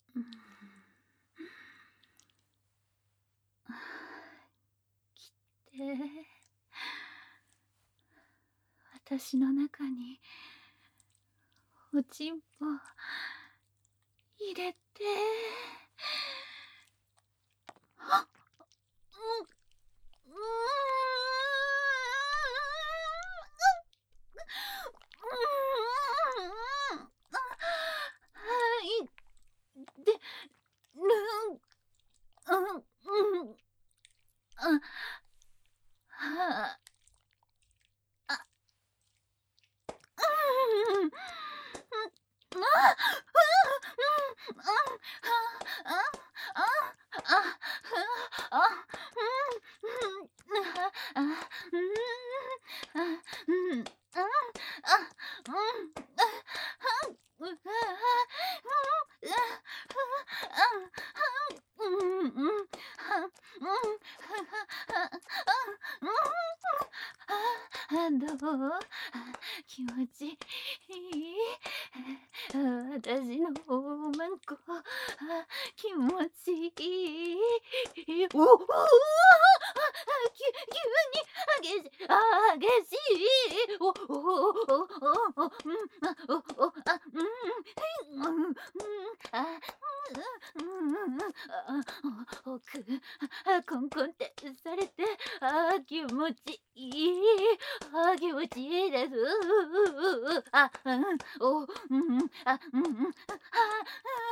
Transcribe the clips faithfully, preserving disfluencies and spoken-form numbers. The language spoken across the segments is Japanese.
うん、来て、私の中におちんぽ入れて。あっ、うん、うーん、はいでるん、うん、うん、あ、はあ、あ、うん、うん、あ、うん、うん、あ、あ、あ、あ、あ、うん、うん、あ、あ、うん、あ、うん、あ、あ、うん、あ、はん、う、あ、あ、うん、うん、うん、うん、は、うん、は、うん、あ、どう？気持ちいい？私のおまんこ、気持ちいい？おお、き急に激し激しい。おおおおおお、うん、あ、おお、あ、うん、うん、うん、あ、うん、うん、うん、あ、お奥、あ、コンコンってされて、あ、気持ちいい。あ、気持ちいいです。あ、うん、お、うん、あ、うん、うん、あ、あ、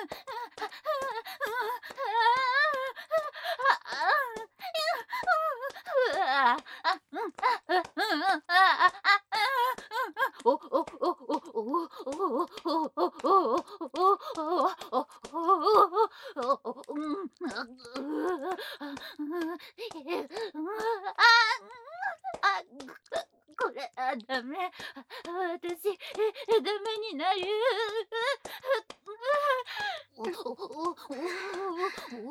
あ、あ、うん、あ、うん、あ、あ、あ、おおおおおおおおおおおおおうん、あ、うあ、え、うあ、あ、これ、あ、ダメ。あ、私、え、ダメになる。おおおおお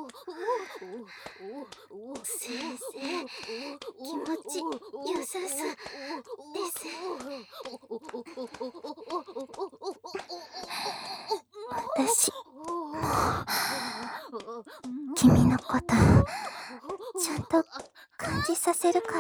おお先生、気持ち良さそうです。私、もう、君のこと、ちゃんと感じさせるから。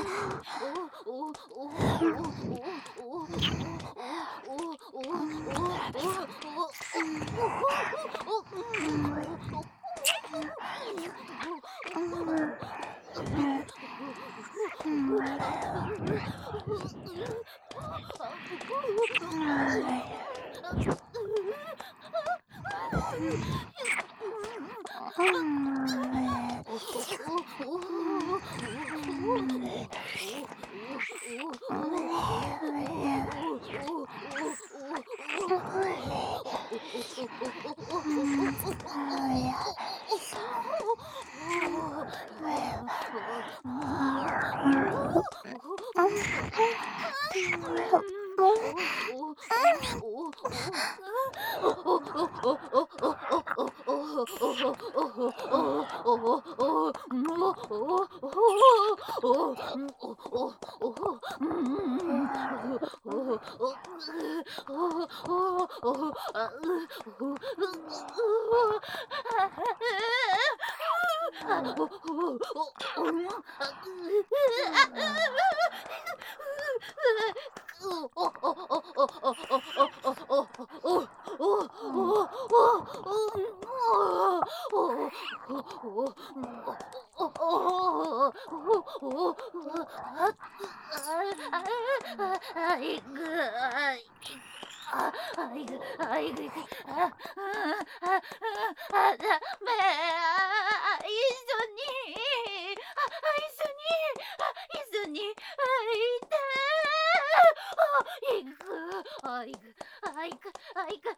あいぐあいああいぐあいぐいぐああああだめあ一緒にあ一緒にあ一緒にいてあいぐあいぐあいぐあいぐあいぐいぐ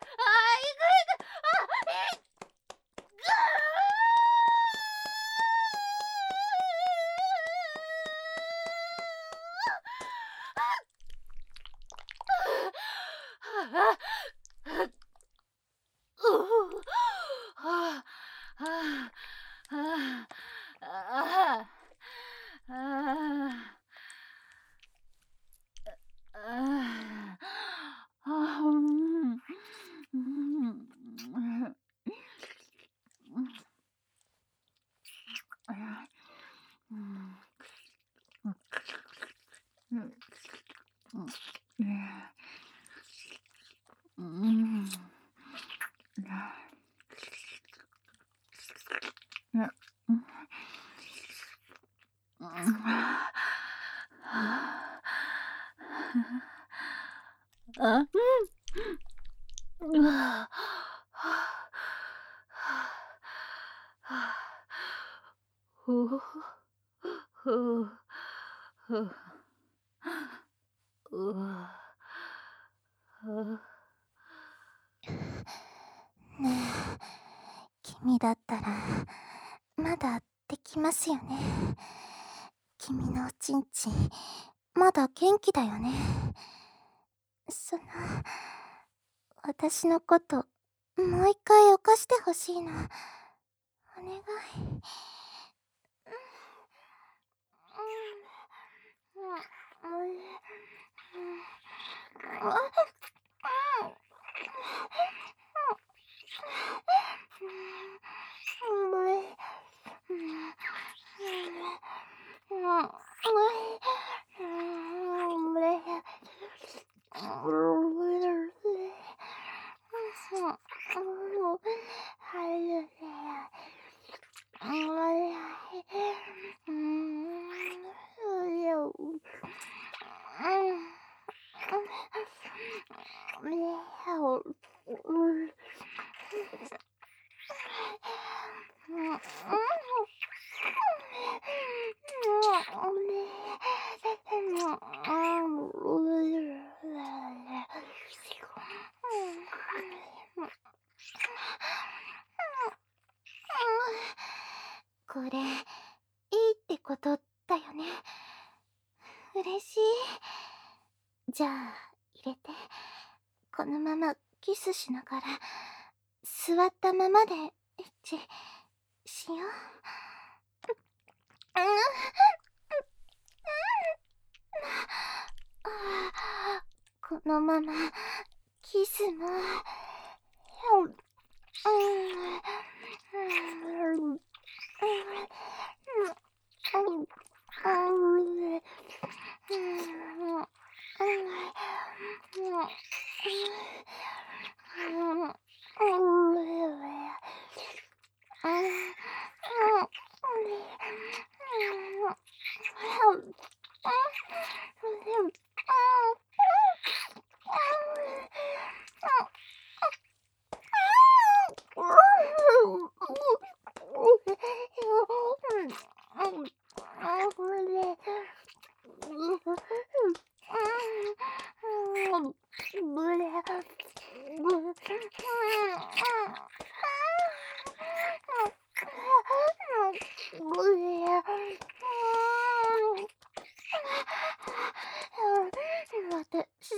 あいぐふう、ふう、ふう、うわ、ふう。 ねえ、君だったら、まだできますよね。君のおちんちん、まだ元気だよね。その、私のこと、もう一回犯してほしいの。お願い。これ、いいってことだよね。嬉しい。じゃあ、入れて。このままキスしながら、座ったままでエッチしよう。このままキスも。私、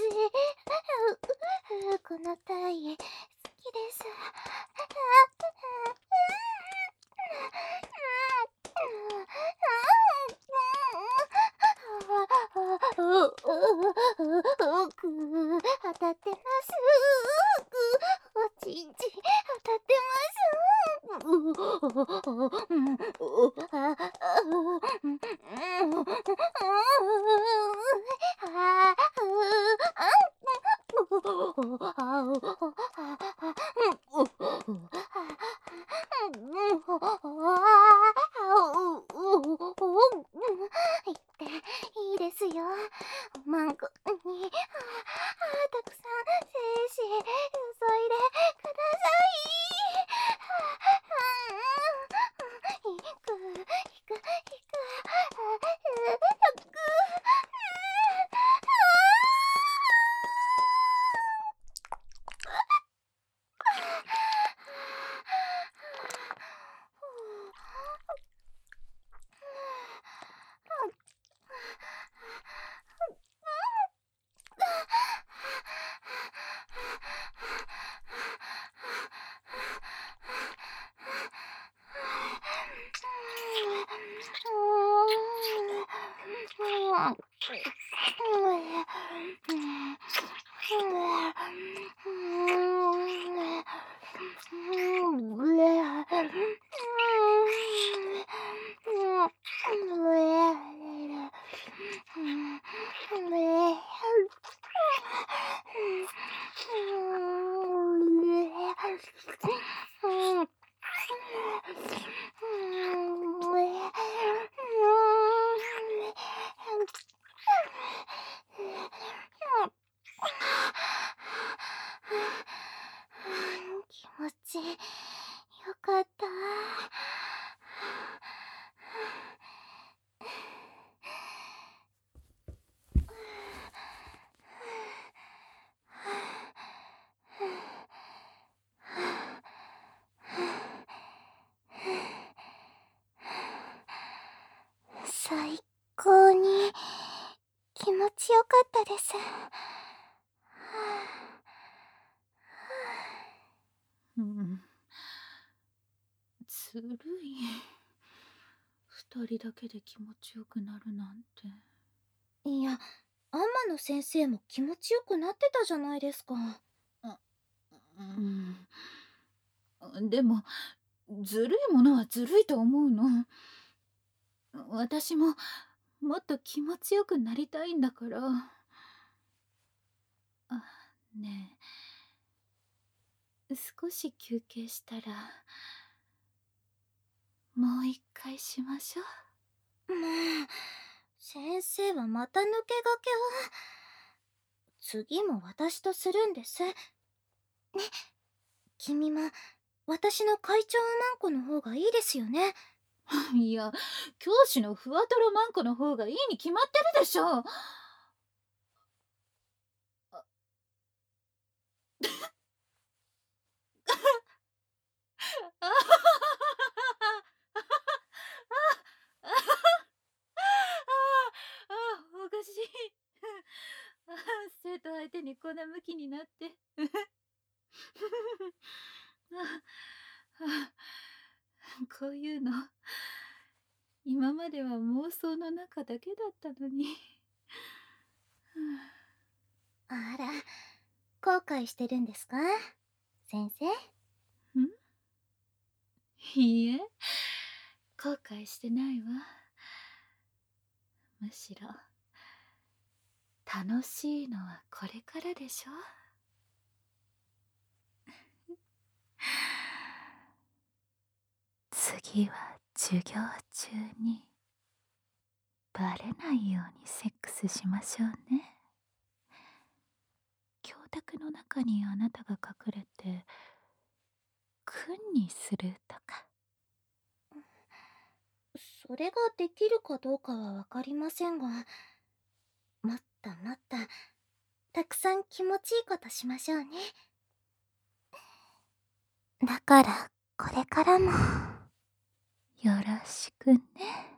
この体好きです。当たってます。おちんち当たって言っていいですよ。マンコに、たくさん精子注いでください。いく、いく、いく、気持ちよかった。 ったです。はうん、ずるい。二人だけで気持ちよくなるなんて。 あ、いや、天野先生も気持ちよくなってたじゃないですか。 あ、うん、でもずるいものはずるいと思うの。私ももっと気持ちよくなりたいんだから。あ、ねえ、少し休憩したらもう一回しましょもう、先生はまた抜け駆けを。次も私とするんです。ね、君も私の会長マンコの方がいいですよね。 う。いや、教師のふわとろマンコの方がいいに決まってるでしょ。ああ、おかしい。ああ、生徒相手にこんな向きになって。ああ、こういうの今までは妄想の中だけだったのに。 あら、後悔してるんですか、先生？ ん？いいえ、後悔してないわ。むしろ楽しいのはこれからでしょ。次は授業中にバレないようにセックスしましょうね。教卓の中にあなたが隠れて君にするとか。 それができるかどうかはわかりませんが、もっともっとたくさん気持ちいいことしましょうね。だからこれからもよろしくね。